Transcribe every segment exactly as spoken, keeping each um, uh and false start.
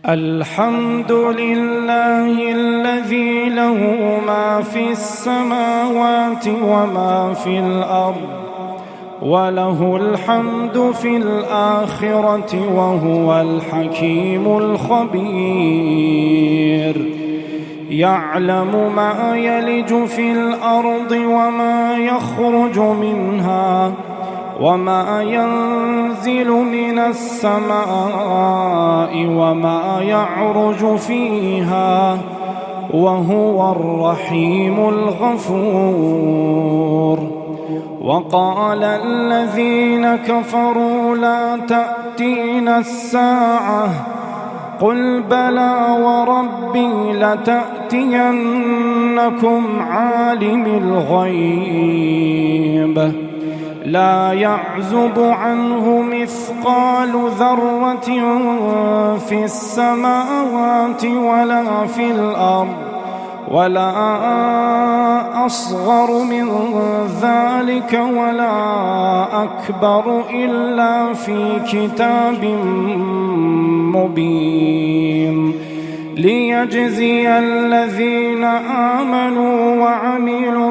الحمد لله الذي له ما في السماوات وما في الأرض، وله الحمد في الآخرة، وهو الحكيم الخبير. يعلم ما يلج في الأرض وما يخرج منها، وما ينزل من السماء وما يعرج فيها، وهو الرحيم الغفور. وقال الذين كفروا لا تأتينا الساعة، قل بلى وربي لتأتينكم عالم الغيب لا يعزب عنه مثقال ذرة في السماوات ولا في الأرض، ولا أصغر من ذلك ولا أكبر إلا في كتاب مبين، ليجزي الذين آمنوا وعملوا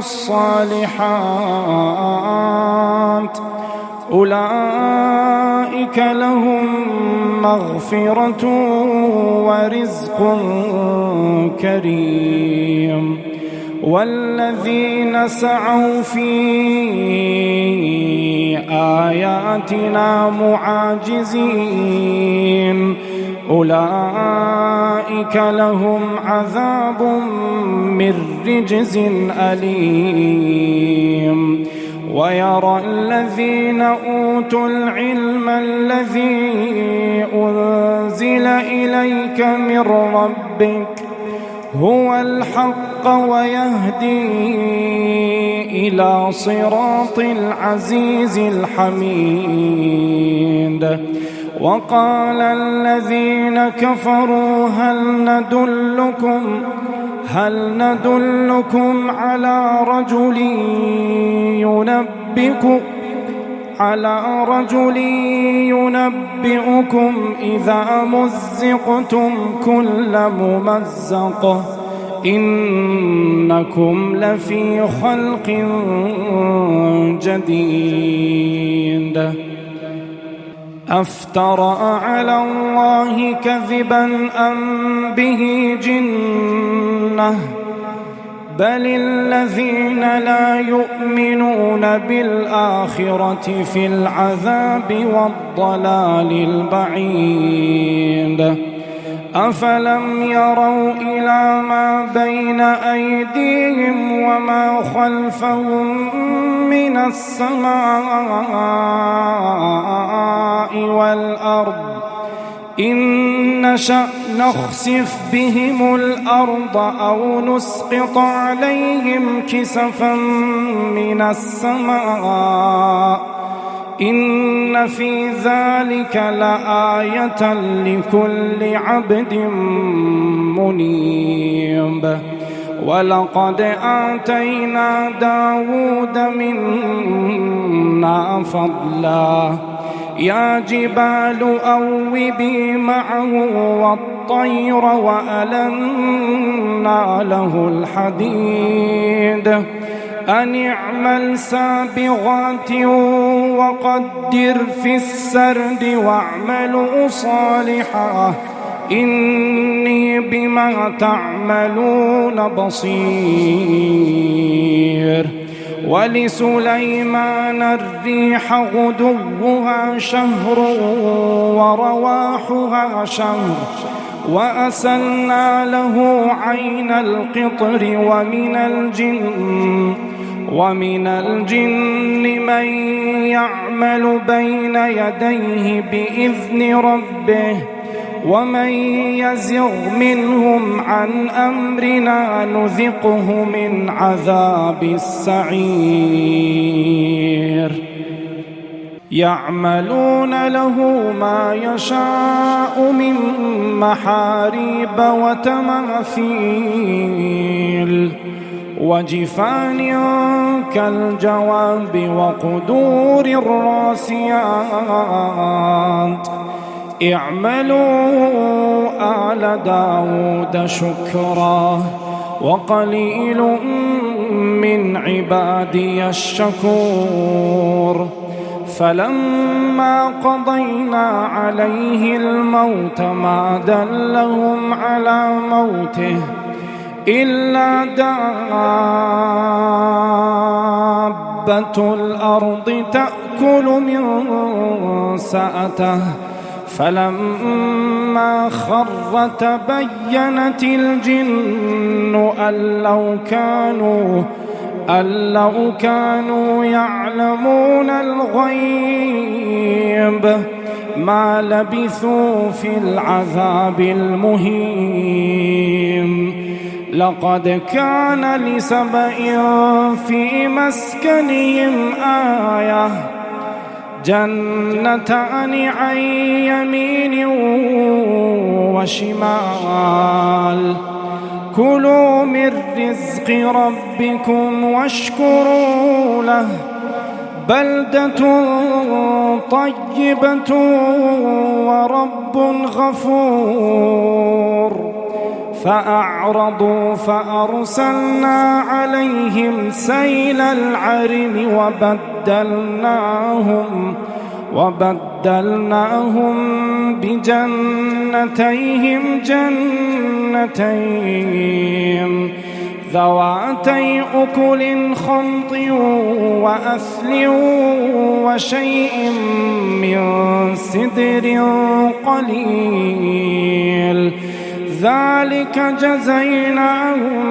الصالحات أولئك لهم مغفرة ورزق كريم. والذين سعوا في آياتنا معاجزين أولئك لهم عذاب من رجز أليم. ويرى الذين أوتوا العلم الذي أنزل إليك من ربك هو الحق ويهدي إلى صراط العزيز الحميد. وقال الذين كفروا هل ندلكم هل ندلكم على رجل ينبئكم على رجل ينبئكم إذا مزقتم كل ممزق إنكم لفي خلق جديد. أفترى على الله كذبا أم به جنة بل الذين لا يؤمنون بالآخرة في العذاب والضلال البعيد. أفلم يروا إلى ما بين أيديهم وما خلفهم من السماء والأرض إن نشأ نخسف بهم الأرض أو نسقط عليهم كسفا من السماء إن في ذلك لآية لكل عبد منيب. ولقد آتينا داود منا فضلا يا جبال أوبي معه والطير وألنا له الحديد أن اعمل سابغات وقدر في السرد واعملوا صالحا إني بما تعملون بصير. ولسليمان الريح غدوها شهر ورواحها شهر وأسلنا له عين القطر ومن الجن ومن الجن من يعمل بين يديه بإذن ربه ومن يزغ منهم عن أمرنا نذقه من عذاب السعير. يعملون له ما يشاء من محاريب وتماثيل وجفان كالجواب وقدور الراسيات اعملوا آل داود شكرا وقليل من عبادي الشكور. فلما قضينا عليه الموت ما دلهم على موته إلا دابة الأرض تأكل من سأته. فلما خر تبينت الجن أن لو كانوا أن لو كانوا يعلمون الغيب ما لبثوا في العذاب المهين. لقد كان لسبإ في مسكنهم آية جنتان عن يمين وشمال كلوا من رزق ربكم واشكروا له بلدة طيبة ورب غفور. فأعرضوا فأرسلنا عليهم سيل العرم وبدلناهم وبدلناهم بجنتيهم جنتين ذواتي أكل خمط وأثل وشيء من سدر قليل ذلك جزيناهم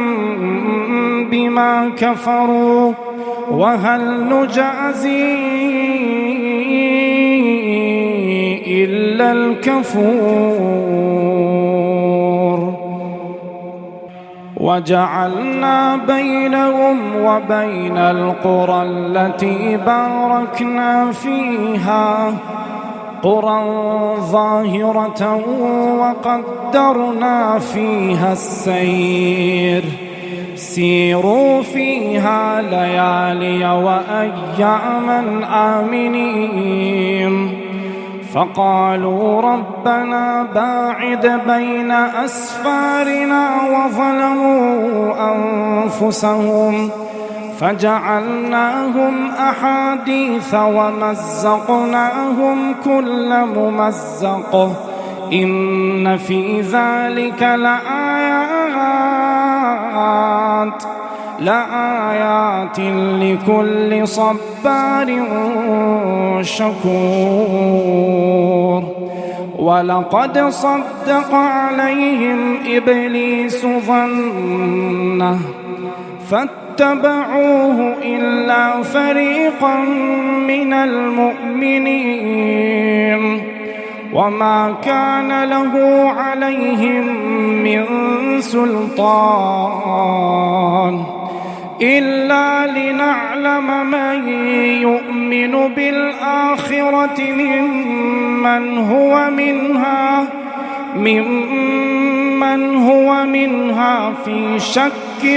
بما كفروا وهل نجازي إلا الكفور. وجعلنا بينهم وبين القرى التي باركنا فيها قرى ظاهرة وقدرنا فيها السير سيروا فيها ليالي وأياما آمنين. فقالوا ربنا باعد بين أسفارنا وظلموا أنفسهم فجعلناهم أحاديث ومزقناهم كل ممزق إن في ذلك لآيات لآيات لكل صبار شكور. ولقد صدق عليهم إبليس ظنه فاتبعوه إلا فريقا من المؤمنين وما كان له عليهم من سلطان إلا لنعلم من يؤمن بالآخرة ممن هو منها ممن هو منها في شك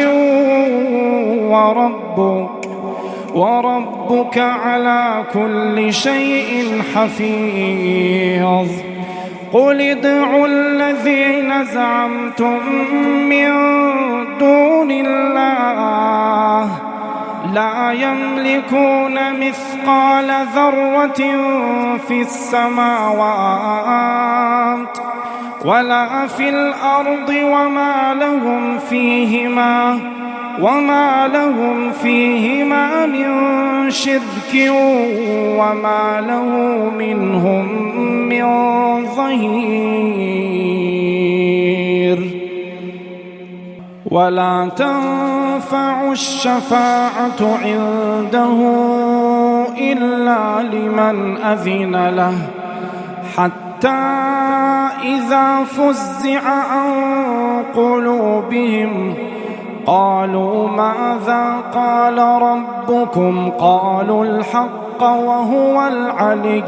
وربك وربك على كل شيء حفيظ. قل ادعوا الذين زعمتم من دون الله لا يملكون مثقال ذرة في السماوات ولا في الأرض وما لهم فيهما وما لهم فيهما من شرك وما له منهم من ظهير. ولا تنفع الشفاعة عنده إلا لمن أذن له حتى إذا فزع عن قلوبهم قالوا ماذا قال ربكم قالوا الحق وهو العلي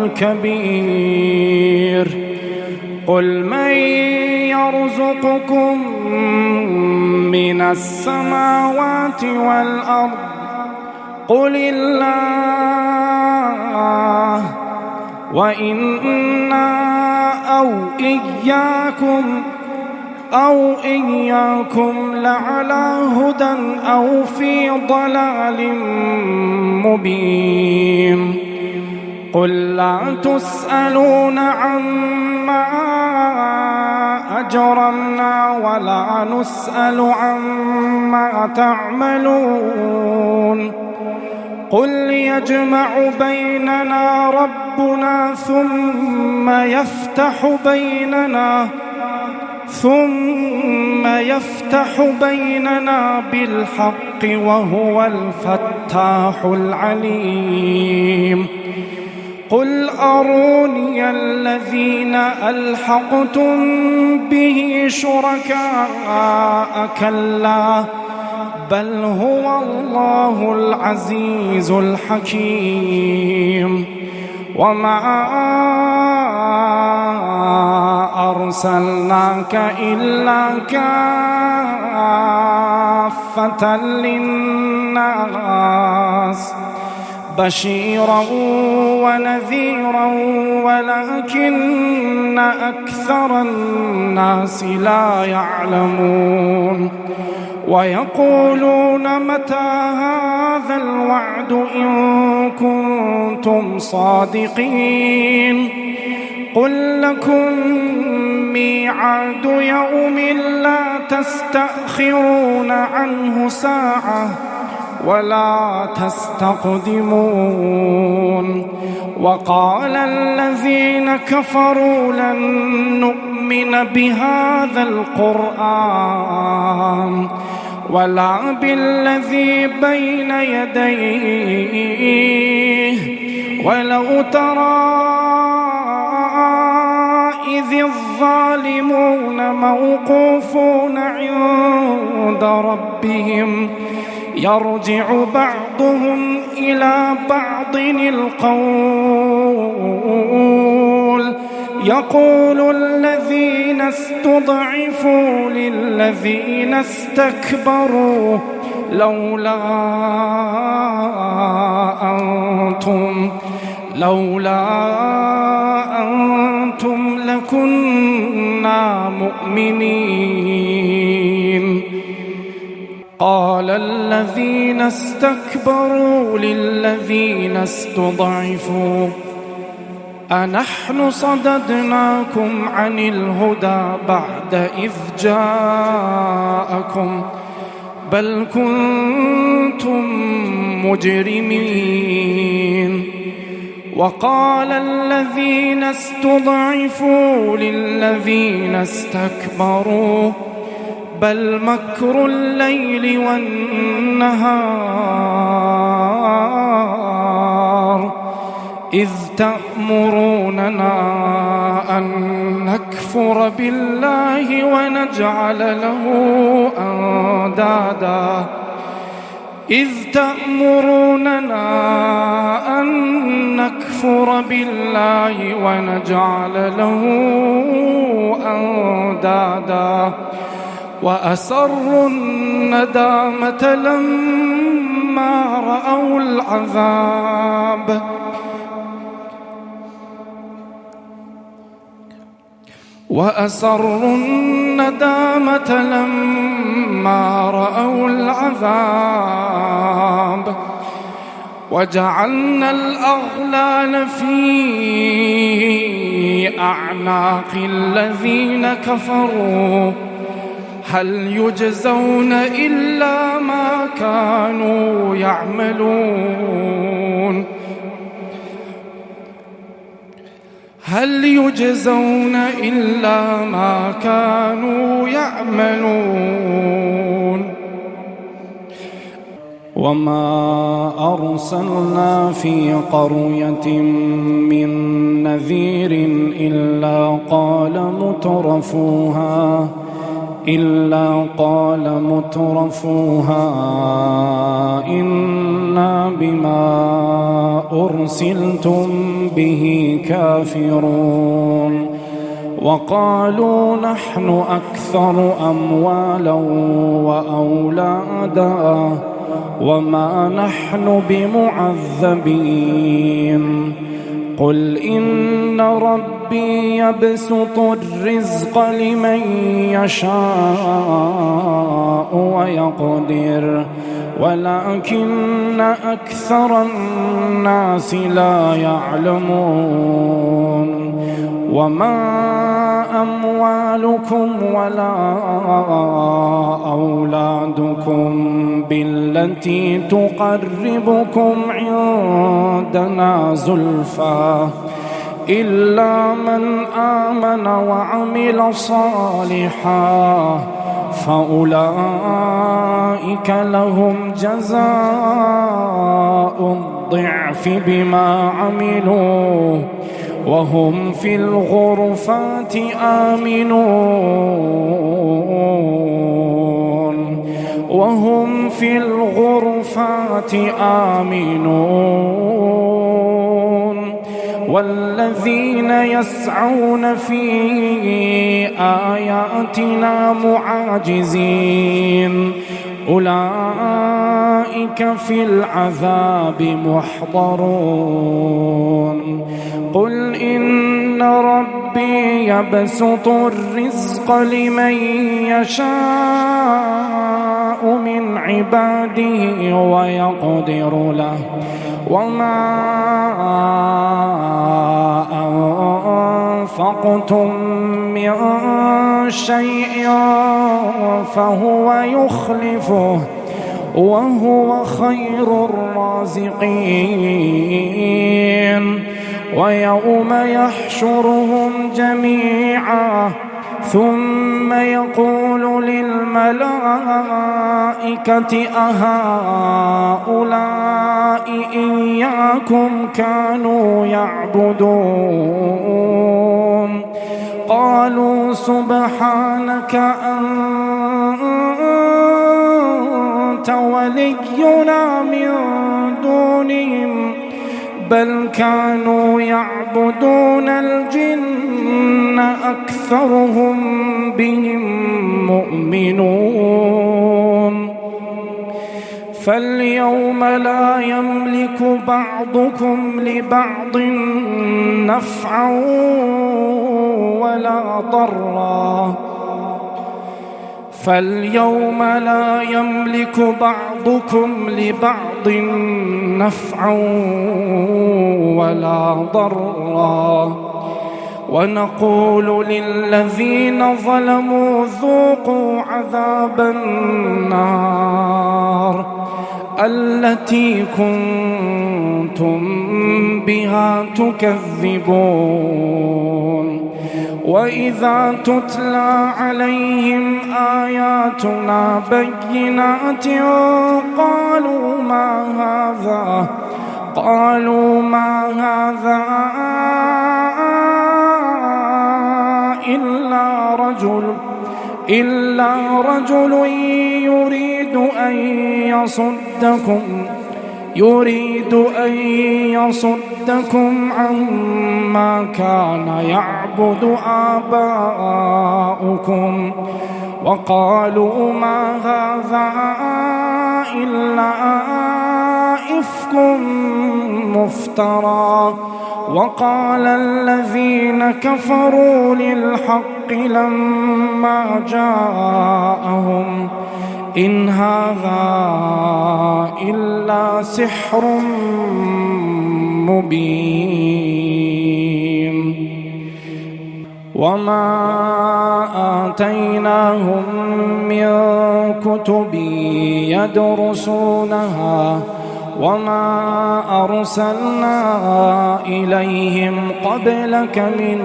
الكبير. قل من يرزقكم من السماوات والأرض قل الله وإنا أو إياكم أو إياكم لعلى هدى أو في ضلال مبين. قل لا تسألون عما أجرمنا ولا نسأل عما تعملون. قل يجمع بيننا ربنا ثم يفتح بيننا ثم يفتح بيننا بالحق وهو الفتاح العليم. قل أروني الذين ألحقتم به شركاء كلا بل هو الله العزيز الحكيم. وما أرسلناك إلا كافة للناس بشيرا ونذيرا ولكن أكثر الناس لا يعلمون. ويقولون متى هذا الوعد إن كنتم صادقين. قل لكم ميعاد يوم لا تستأخرون عنه ساعة ولا تستقدمون. وقال الذين كفروا لن نؤمن بهذا القرآن ولا بالذي بين يديه ولو ترى إذ الظالمون موقوفون عند ربهم يرجع بعضهم إلى بعض القول يقول الذين استضعفوا للذين استكبروا لولا أنتم لولا أنتم لكنا مؤمنين. قال الذين استكبروا للذين استضعفوا أنحن صددناكم عن الهدى بعد إذ جاءكم بل كنتم مجرمين. وقال الذين استضعفوا للذين استكبروا بل مكر الليل والنهار إذ تأمروننا أن نكفر بالله ونجعل له أندادا إذ تأمروننا أن نكفر بالله ونجعل له أندادا وأسروا الندامة لما رأوا العذاب وأسروا الندامة لما رأوا العذاب وجعلنا الأغلال في أعناق الذين كفروا هل يجزون إلا ما كانوا يعملون هل يجزون إلا ما كانوا يعملون. وما أرسلنا في قرية من نذير إلا قال مترفوها إلا قال مترفوها إنا بما أرسلتم به كافرون وقالوا نحن أكثر أموالا وأولادا وما نحن بمعذبين قل إن ربي يبسط الرزق لمن يشاء ويقدر ولكن أكثر الناس لا يعلمون وما أموالكم ولا أولادكم بالتي تقربكم عندنا زلفى إلا من آمن وعمل صالحا فأولئك لهم جزاء الضعف بما عملوا وهم في الغرفات آمنون وهم في الغرفات آمنون والذين يسعون في آياتنا معاجزين أولئك في العذاب محضرون قل إن ربي يبسط الرزق لمن يشاء من عباده ويقدر له وما أنفقتم من شيء فهو يخلفه وهو خير الرازقين ويوم يحشرهم جميعا ثم يقول للملائكة أهؤلاء إياكم كانوا يعبدون قالوا سبحانك أنت ولينا من دونهم بل كانوا يعبدون الجن أكثرهم بهم مؤمنون فاليوم لا يملك بعضكم لبعض نفعا ولا ضرا فاليوم لا يملك بعضكم لبعض نفعا ولا ضرا ونقول للذين ظلموا ذوقوا عذاب النار التي كنتم بها تكذبون وإذا تتلى عليهم آياتنا بينات قالوا ما هذا قالوا ما هذا إلا رجل إلا رجل يريد أن يصدكم يريد أن يصدكم عما كان يعبد آباؤكم وقالوا ما هذا إلا إفك مفترى وقال الذين كفروا للحق لما جاءهم إن هذا إلا سحر مبين وما آتيناهم من كتب يدرسونها وما أرسلنا إليهم قبلك من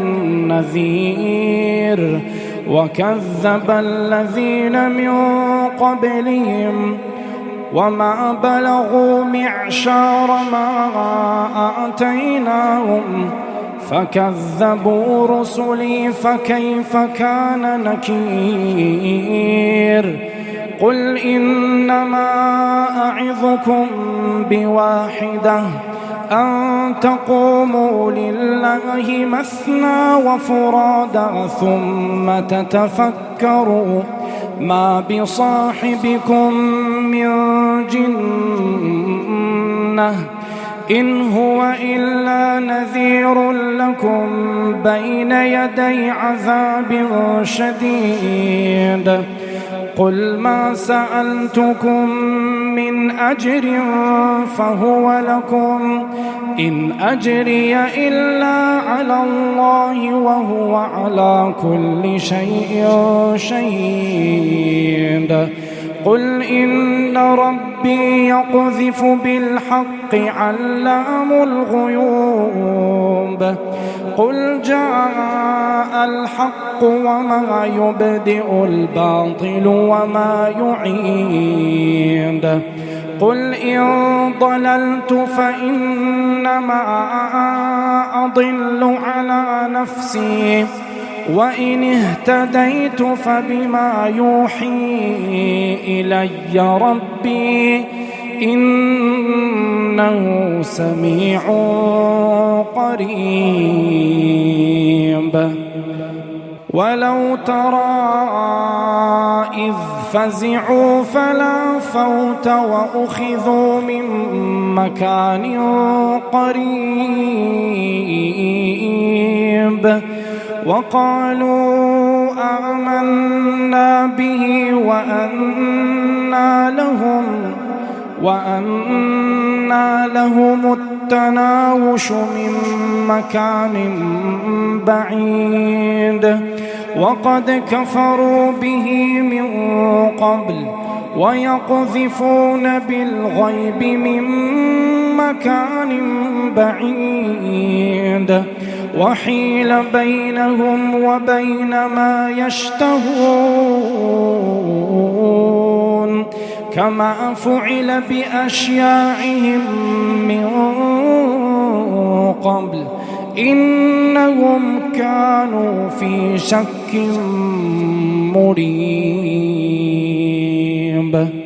نذير وكذب الذين من قبلهم وما بلغوا معشار ما آتيناهم فكذبوا رسلي فكيف كان نكير قل إنما أعظكم بواحدة أن تقوموا لله مثنى وفرادا ثم تتفكروا ما بصاحبكم من جنة إن هو إلا نذير لكم بين يدي عذاب شديد قل ما سألتكم من أجر فهو لكم إن أجري إلا على الله وهو على كل شيء شهيد قل إن ربي يقذف بالحق علام الغيوب قل جاء الحق وما يبدئ الباطل وما يعيد قل إن ضللت فإنما أضل على نفسي وإن اهتديت فبما يوحي إلي ربي إنه سميع قريب ولو ترى إذ فزعوا فلا فوت وأخذوا من مكان قريب وقالوا آمنا به وأنى لهم وأنى لهم التناوش من مكان بعيد وقد كفروا به من قبل ويقذفون بالغيب من مكان بعيد وحيل بينهم وبين ما يشتهون كما فعل بأشياعهم من قبل إنهم كانوا في شك مريب.